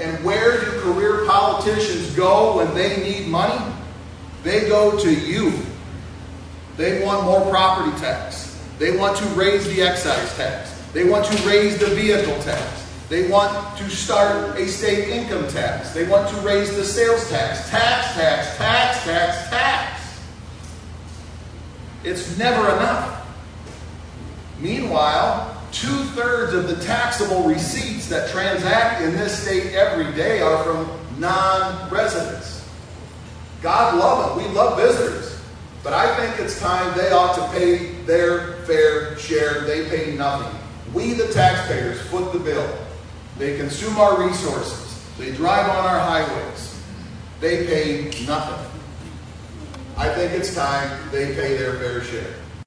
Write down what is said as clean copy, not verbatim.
And where do career politicians go when they need money? They go to you. They want more property tax. They want to raise the excise tax. They want to raise the vehicle tax. They want to start a state income tax. They want to raise the sales tax. Tax, tax, tax, tax, tax. It's never enough. Meanwhile, 2/3 of the taxable receipts that transact in this state every day are from non-residents. God love them. We love visitors. But I think it's time they ought to pay their fair share. They pay nothing. We, the taxpayers, foot the bill. They consume our resources. They drive on our highways. They pay nothing. I think it's time they pay their fair share.